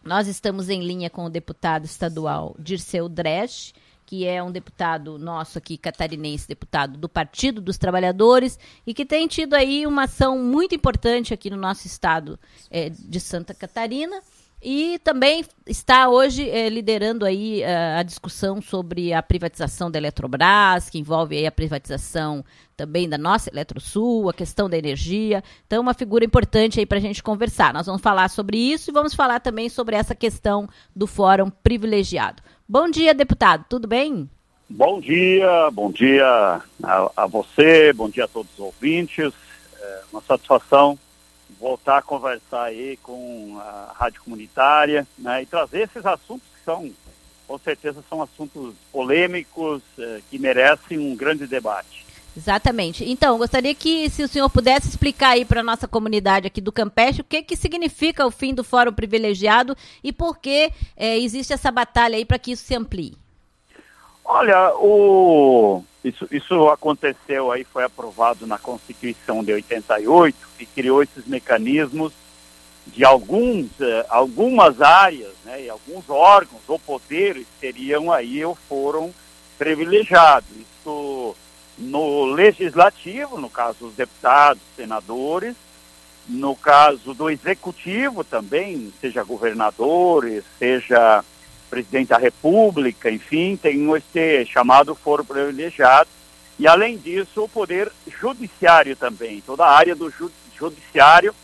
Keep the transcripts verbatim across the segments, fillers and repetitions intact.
Nós estamos em linha com o deputado estadual Dirceu Dresch, que é um deputado nosso aqui, catarinense, deputado do Partido dos Trabalhadores, e que tem tido aí uma ação muito importante aqui no nosso estado é, de Santa Catarina, e também está hoje é, liderando aí a, a discussão sobre a privatização da Eletrobras, que envolve aí a privatização também da nossa Eletrosul, a questão da energia. Então, uma figura importante aí para a gente conversar. Nós vamos falar sobre isso e vamos falar também sobre essa questão do Fórum Privilegiado. Bom dia, deputado. Tudo bem? Bom dia, bom dia a, a você, bom dia a todos os ouvintes. É uma satisfação voltar a conversar aí com a Rádio Comunitária, né, e trazer esses assuntos que são, com certeza, são assuntos polêmicos, eh, que merecem um grande debate. Exatamente. Então, gostaria que, se o senhor pudesse explicar aí para a nossa comunidade aqui do Campeche, o que, que significa o fim do Fórum Privilegiado e por que eh, existe essa batalha aí para que isso se amplie. Olha, o... isso, isso aconteceu aí, foi aprovado na Constituição de oitenta e oito, que criou esses mecanismos de alguns, eh, algumas áreas, né, e alguns órgãos ou poderes teriam aí o fórum privilegiado. Isso no legislativo, no caso dos deputados, senadores, no caso do executivo também, seja governadores, seja presidente da República, enfim, tem esse chamado fórum privilegiado. E, além disso, o poder judiciário também, toda a área do ju- judiciário,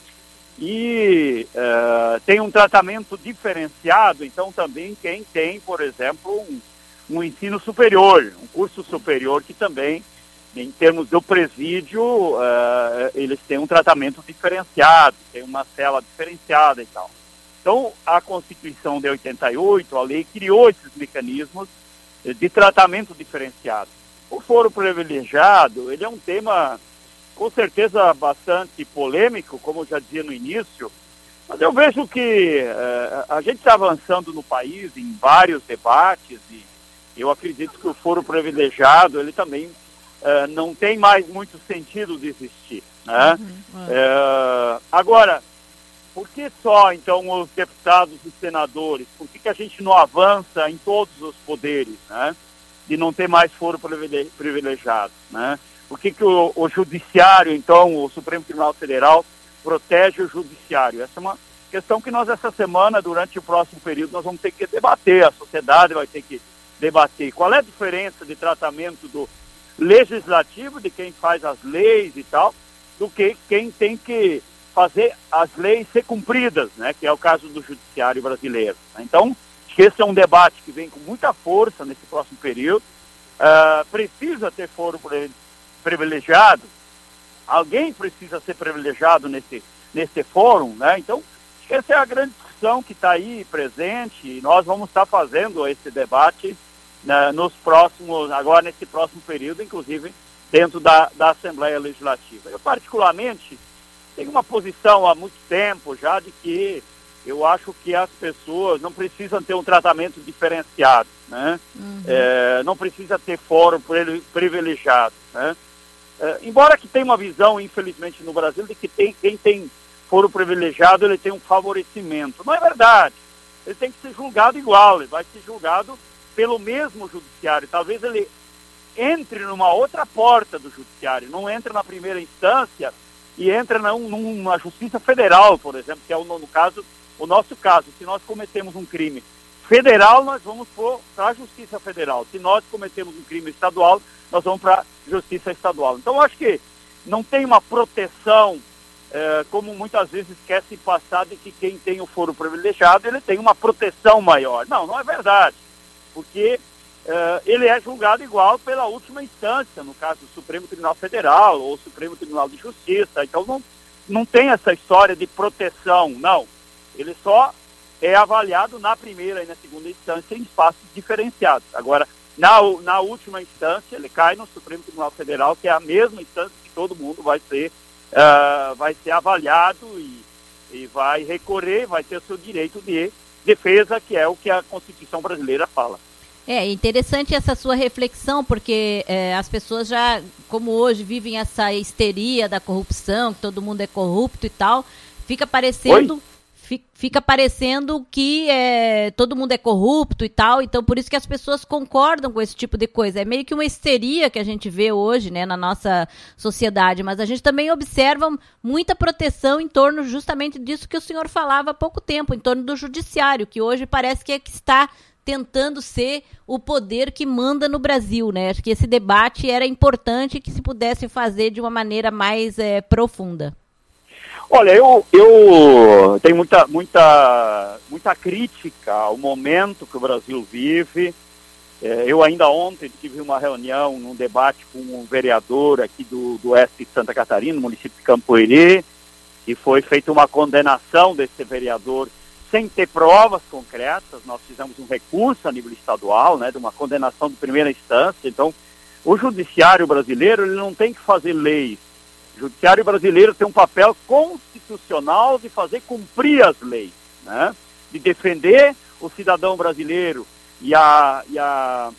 e uh, tem um tratamento diferenciado, então também quem tem, por exemplo, um, um ensino superior, um curso superior que também, em termos do presídio, uh, eles têm um tratamento diferenciado, tem uma cela diferenciada e tal. Então, a Constituição de oitenta e oito, a lei, criou esses mecanismos de tratamento diferenciado. O fórum privilegiado, ele é um tema, com certeza, bastante polêmico, como eu já dizia no início, mas eu vejo que uh, a gente está avançando no país em vários debates e eu acredito que o fórum privilegiado, ele também uh, não tem mais muito sentido de existir, né? Uhum. Uh, agora, por que só, então, os deputados e senadores? Por que, que a gente não avança em todos os poderes, né? De não ter mais fórum privilegiado, né? Por que, que o, o judiciário, então, o Supremo Tribunal Federal, protege o judiciário? Essa é uma questão que nós, essa semana, durante o próximo período, nós vamos ter que debater, a sociedade vai ter que debater. Qual é a diferença de tratamento do legislativo, de quem faz as leis e tal, do que quem tem que fazer as leis ser cumpridas, né, que é o caso do judiciário brasileiro. Então, esse é um debate que vem com muita força nesse próximo período. Uh, precisa ter fórum privilegiado, alguém precisa ser privilegiado nesse, nesse fórum, né? Então, essa é a grande discussão que está aí presente e nós vamos estar fazendo esse debate, né, nos próximos, agora nesse próximo período, inclusive dentro da, da Assembleia Legislativa. Eu, particularmente, tem uma posição há muito tempo já de que eu acho que as pessoas não precisam ter um tratamento diferenciado, né? Uhum. É, não precisa ter fórum privilegiado, né? É, embora que tenha uma visão, infelizmente, no Brasil, de que tem, quem tem fórum privilegiado, ele tem um favorecimento. Não é verdade. Ele tem que ser julgado igual, ele vai ser julgado pelo mesmo judiciário. Talvez ele entre numa outra porta do judiciário, não entre na primeira instância, e entra num, numa justiça federal, por exemplo, que é o, no caso, o nosso caso. Se nós cometemos um crime federal, nós vamos para a justiça federal. Se nós cometemos um crime estadual, nós vamos para a justiça estadual. Então, eu acho que não tem uma proteção, eh, como muitas vezes quer se passar, de que quem tem o fórum privilegiado, ele tem uma proteção maior. Não, não é verdade, porque Uh, ele é julgado igual pela última instância, no caso do Supremo Tribunal Federal ou Supremo Tribunal de Justiça. Então não, não tem essa história de proteção, não. Ele só é avaliado na primeira e na segunda instância em espaços diferenciados. Agora, na, na última instância, ele cai no Supremo Tribunal Federal, que é a mesma instância que todo mundo vai ser, uh, vai ser avaliado e, e vai recorrer, vai ter o seu direito de defesa, que é o que a Constituição brasileira fala. É interessante essa sua reflexão, porque é, as pessoas já, como hoje, vivem essa histeria da corrupção, que todo mundo é corrupto e tal, fica parecendo, fica parecendo que é, todo mundo é corrupto e tal, então por isso que as pessoas concordam com esse tipo de coisa. É meio que uma histeria que a gente vê hoje, né, na nossa sociedade, mas a gente também observa muita proteção em torno justamente disso que o senhor falava há pouco tempo, em torno do judiciário, que hoje parece que é que está tentando ser o poder que manda no Brasil, né? Acho que esse debate era importante que se pudesse fazer de uma maneira mais é, profunda. Olha, eu, eu tenho muita, muita, muita crítica ao momento que o Brasil vive. É, eu ainda ontem tive uma reunião, um debate com um vereador aqui do, do oeste de Santa Catarina, no município de Campoerê, e foi feita uma condenação desse vereador sem ter provas concretas. Nós fizemos um recurso a nível estadual, né, de uma condenação de primeira instância. Então, o judiciário brasileiro ele não tem que fazer leis. O judiciário brasileiro tem um papel constitucional de fazer cumprir as leis, né, de defender o cidadão brasileiro. E a, e a,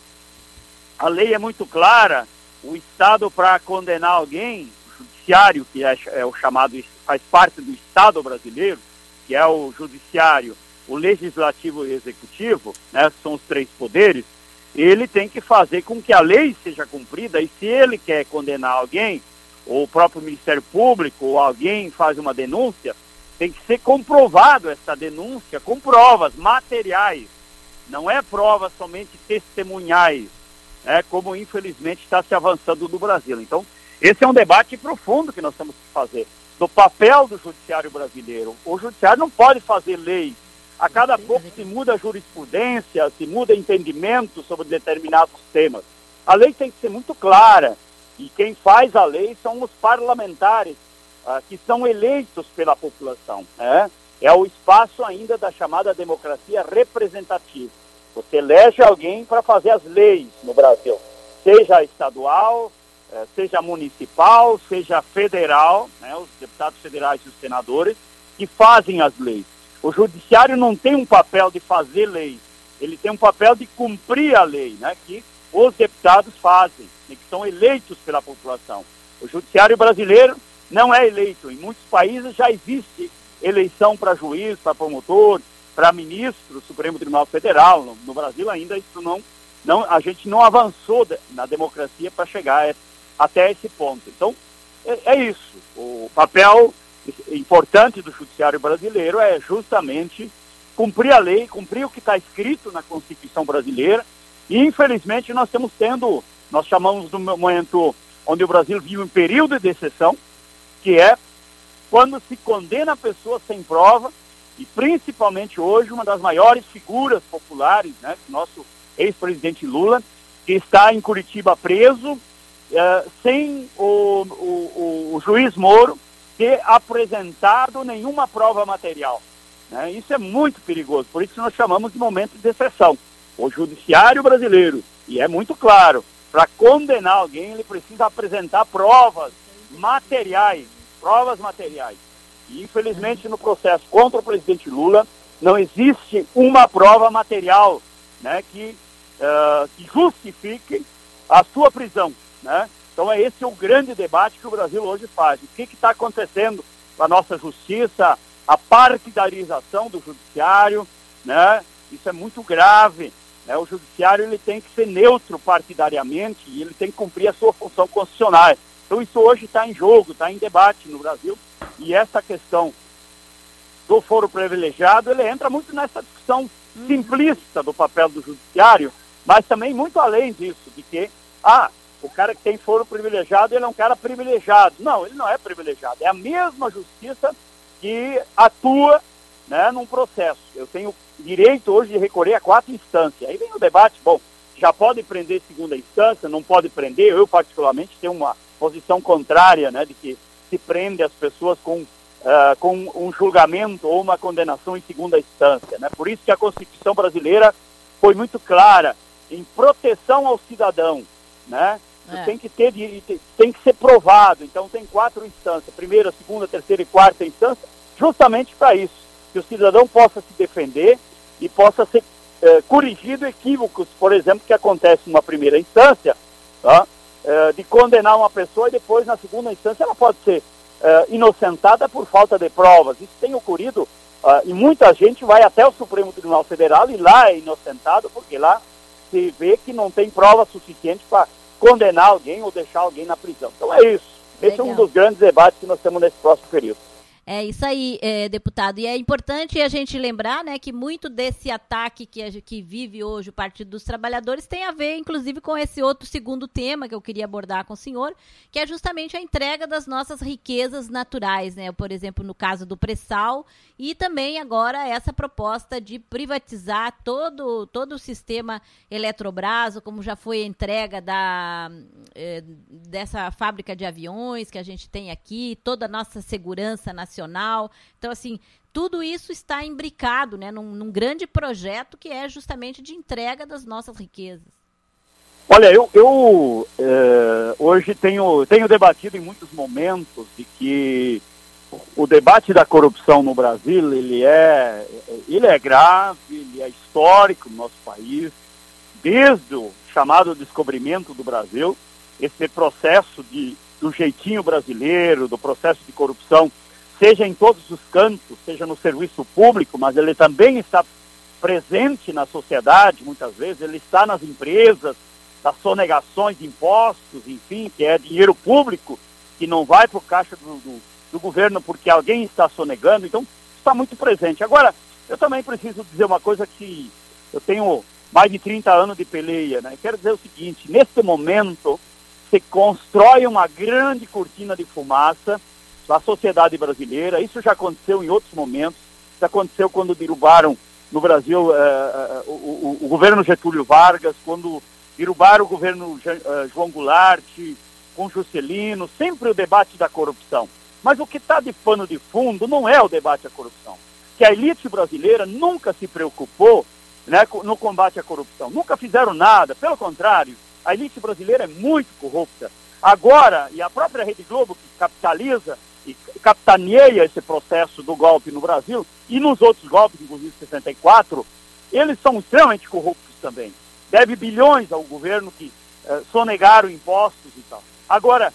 a lei é muito clara. O Estado, para condenar alguém, o judiciário, que é, é o chamado, faz parte do Estado brasileiro, que é o judiciário, o legislativo e o executivo, né, são os três poderes, ele tem que fazer com que a lei seja cumprida, e se ele quer condenar alguém, ou o próprio Ministério Público, ou alguém faz uma denúncia, tem que ser comprovado essa denúncia com provas materiais, não é provas somente testemunhais, né, como infelizmente está se avançando no Brasil. Então, esse é um debate profundo que nós temos que fazer, do papel do judiciário brasileiro. O judiciário não pode fazer lei. A cada pouco se muda a jurisprudência, se muda entendimento sobre determinados temas. A lei tem que ser muito clara. E quem faz a lei são os parlamentares, ah, que são eleitos pela população. Né? É o espaço ainda da chamada democracia representativa. Você elege alguém para fazer as leis no Brasil, seja estadual, seja municipal, seja federal, né, os deputados federais e os senadores, que fazem as leis. O judiciário não tem um papel de fazer leis, ele tem um papel de cumprir a lei, né, que os deputados fazem, né, que são eleitos pela população. O judiciário brasileiro não é eleito. Em muitos países já existe eleição para juiz, para promotor, para ministro do Supremo Tribunal Federal. No, no Brasil ainda isso não, não, a gente não avançou de, na democracia para chegar a até esse ponto. Então, é, é isso. O papel importante do judiciário brasileiro é justamente cumprir a lei, cumprir o que está escrito na Constituição brasileira. E, infelizmente, nós estamos tendo, nós chamamos do momento onde o Brasil vive um período de exceção, que é quando se condena a pessoa sem prova, e principalmente hoje uma das maiores figuras populares, né, nosso ex-presidente Lula, que está em Curitiba preso, Uh, sem o, o, o, o juiz Moro ter apresentado nenhuma prova material. Né? Isso é muito perigoso, por isso nós chamamos de momento de exceção. O judiciário brasileiro, e é muito claro, para condenar alguém ele precisa apresentar provas materiais, provas materiais. E infelizmente no processo contra o presidente Lula não existe uma prova material, né, que, uh, que justifique a sua prisão. Né? Então é esse o grande debate que o Brasil hoje faz. O que está acontecendo com a nossa justiça, a partidarização do judiciário, né? Isso é muito grave. Né? O judiciário ele tem que ser neutro partidariamente e ele tem que cumprir a sua função constitucional. Então isso hoje está em jogo, está em debate no Brasil, e essa questão do foro privilegiado, ele entra muito nessa discussão simplista do papel do judiciário, mas também muito além disso, de que, ah, o cara que tem foro privilegiado, ele é um cara privilegiado. Não, ele não é privilegiado. É a mesma justiça que atua, né, num processo. Eu tenho direito hoje de recorrer a quatro instâncias. Aí vem o debate, bom, já pode prender segunda instância, não pode prender. Eu, particularmente, tenho uma posição contrária, né, de que se prende as pessoas com, uh, com um julgamento ou uma condenação em segunda instância. Né? Por isso que a Constituição brasileira foi muito clara em proteção ao cidadão, né? É. Tem que ter, tem que ser provado. Então tem quatro instâncias, primeira, segunda, terceira e quarta instância, justamente para isso, que o cidadão possa se defender e possa ser eh, corrigido equívocos, por exemplo, que acontece numa primeira instância, tá? eh, de condenar uma pessoa e depois na segunda instância ela pode ser eh, inocentada por falta de provas. Isso tem ocorrido Uh, e muita gente vai até o Supremo Tribunal Federal e lá é inocentado, porque lá se vê que não tem prova suficiente para condenar alguém ou deixar alguém na prisão. Então é isso. Legal. Esse é um dos grandes debates que nós temos nesse próximo período. É isso aí, é, deputado. E é importante a gente lembrar, né, que muito desse ataque que, a, que vive hoje o Partido dos Trabalhadores tem a ver, inclusive, com esse outro segundo tema que eu queria abordar com o senhor, que é justamente a entrega das nossas riquezas naturais, né? Por exemplo, no caso do pré-sal, e também agora essa proposta de privatizar todo, todo o sistema Eletrobras, como já foi a entrega da, é, dessa fábrica de aviões que a gente tem aqui, toda a nossa segurança nacional. Então, assim, tudo isso está imbricado, né, num, num grande projeto que é justamente de entrega das nossas riquezas. Olha, eu, eu é, hoje tenho, tenho debatido em muitos momentos de que o debate da corrupção no Brasil, ele é, ele é grave, ele é histórico no nosso país, desde o chamado descobrimento do Brasil, esse processo de, do jeitinho brasileiro, do processo de corrupção, seja em todos os cantos, seja no serviço público, mas ele também está presente na sociedade, muitas vezes, ele está nas empresas, das sonegações de impostos, enfim, que é dinheiro público, que não vai para o caixa do, do, do governo porque alguém está sonegando, então está muito presente. Agora, eu também preciso dizer uma coisa que eu tenho mais de trinta anos de peleia, né? Quero dizer o seguinte, neste momento, se constrói uma grande cortina de fumaça da sociedade brasileira. Isso já aconteceu em outros momentos. Isso aconteceu quando derrubaram no Brasil eh, o, o, o governo Getúlio Vargas, quando derrubaram o governo eh, João Goulart, com Juscelino, sempre o debate da corrupção. Mas o que está de pano de fundo não é o debate da corrupção. Que a elite brasileira nunca se preocupou, né, no combate à corrupção. Nunca fizeram nada. Pelo contrário, a elite brasileira é muito corrupta. Agora, e a própria Rede Globo, que capitaliza e capitaneia esse processo do golpe no Brasil, e nos outros golpes, inclusive sessenta e quatro, eles são extremamente corruptos também. Deve bilhões ao governo que eh, sonegaram impostos e tal. Agora,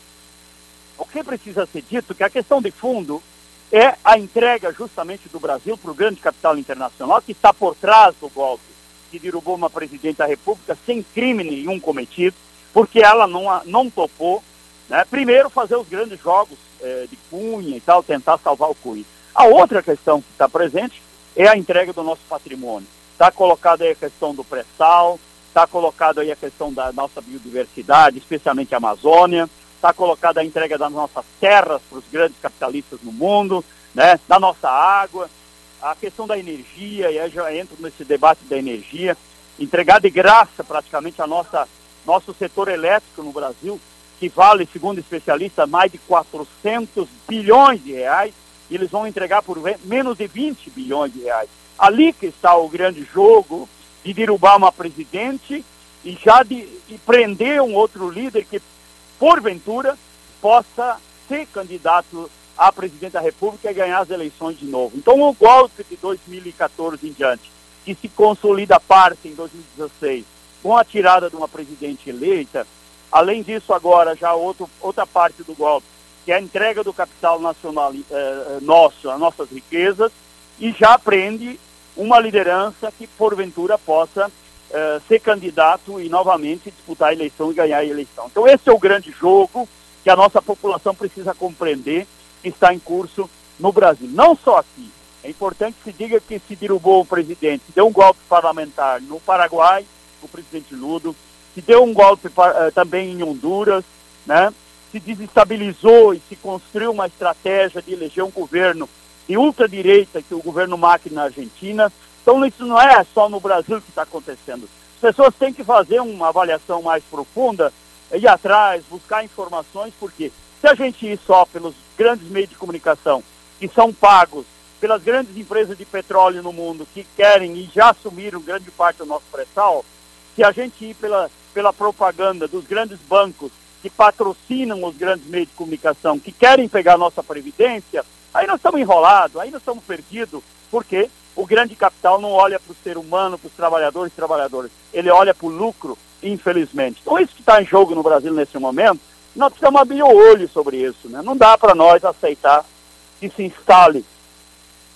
o que precisa ser dito é que a questão de fundo é a entrega justamente do Brasil para o grande capital internacional que está por trás do golpe, que derrubou uma presidente da República sem crime nenhum cometido, porque ela não, não topou, né, primeiro fazer os grandes jogos eh, de Cunha e tal, tentar salvar o Cunha. A outra questão que está presente é a entrega do nosso patrimônio. Está colocada aí a questão do pré-sal, está colocada aí a questão da nossa biodiversidade, especialmente a Amazônia, está colocada a entrega das nossas terras para os grandes capitalistas no mundo, né, da nossa água, a questão da energia, e aí já entro nesse debate da energia, entregar de graça praticamente a nossa, nosso setor elétrico no Brasil, que vale, segundo especialistas, mais de quatrocentos bilhões de reais, e eles vão entregar por menos de vinte bilhões de reais. Ali que está o grande jogo de derrubar uma presidente e já de e prender um outro líder que, porventura, possa ser candidato a presidente da República e ganhar as eleições de novo. Então, o golpe de dois mil e quatorze em diante, que se consolida a parte em dois mil e dezesseis, com a tirada de uma presidente eleita, além disso, agora, já outro, outra parte do golpe, que é a entrega do capital nacional eh, nosso, as nossas riquezas, e já prende uma liderança que, porventura, possa eh, ser candidato e, novamente, disputar a eleição e ganhar a eleição. Então, esse é o grande jogo que a nossa população precisa compreender, que está em curso no Brasil. Não só aqui. É importante que se diga que se derrubou o presidente, se deu um golpe parlamentar no Paraguai, o presidente Lula, se deu um golpe uh, também em Honduras, né? Se desestabilizou e se construiu uma estratégia de eleger um governo de ultradireita, que é o governo Macri na Argentina. Então isso não é só no Brasil que está acontecendo. As pessoas têm que fazer uma avaliação mais profunda, ir atrás, buscar informações, porque se a gente ir só pelos grandes meios de comunicação, que são pagos pelas grandes empresas de petróleo no mundo, que querem e já assumiram grande parte do nosso pré-sal, se a gente ir pela, pela propaganda dos grandes bancos que patrocinam os grandes meios de comunicação, que querem pegar a nossa previdência, aí nós estamos enrolados, aí nós estamos perdidos, porque o grande capital não olha para o ser humano, para os trabalhadores e trabalhadoras, ele olha para o lucro, infelizmente. Então isso que está em jogo no Brasil nesse momento, nós precisamos abrir o olho sobre isso, né? Não dá para nós aceitar que se instale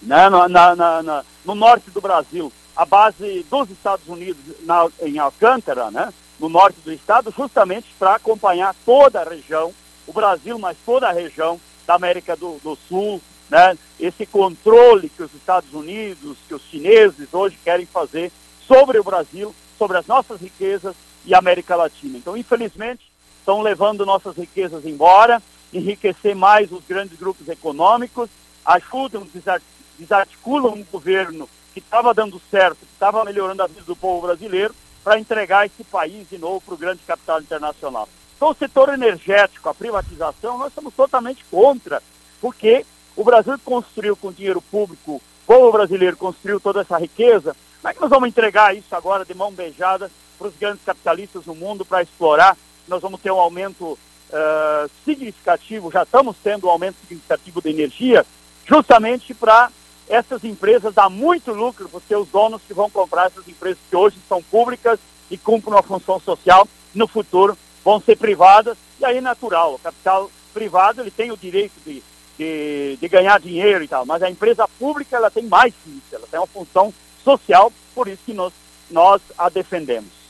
né, na, na, na, no norte do Brasil, a base dos Estados Unidos na, em Alcântara, né, no norte do estado, justamente para acompanhar toda a região, o Brasil, mas toda a região da América do, do Sul, né, esse controle que os Estados Unidos, que os chineses hoje querem fazer sobre o Brasil, sobre as nossas riquezas e a América Latina. Então, infelizmente, estão levando nossas riquezas embora, enriquecer mais os grandes grupos econômicos, ajudam, desarticulam um governo que estava dando certo, que estava melhorando a vida do povo brasileiro, para entregar esse país de novo para o grande capital internacional. Então, o setor energético, a privatização, nós estamos totalmente contra, porque o Brasil construiu com dinheiro público, o povo brasileiro construiu toda essa riqueza. Como é que nós vamos entregar isso agora de mão beijada para os grandes capitalistas do mundo para explorar? Nós vamos ter um aumento uh, significativo, já estamos tendo um aumento significativo de energia, justamente para essas empresas dar muito lucro para os seus donos que vão comprar essas empresas que hoje são públicas e cumprem uma função social, no futuro vão ser privadas, e aí é natural, o capital privado ele tem o direito de, de, de ganhar dinheiro e tal, mas a empresa pública ela tem mais que isso, ela tem uma função social, por isso que nós, nós a defendemos.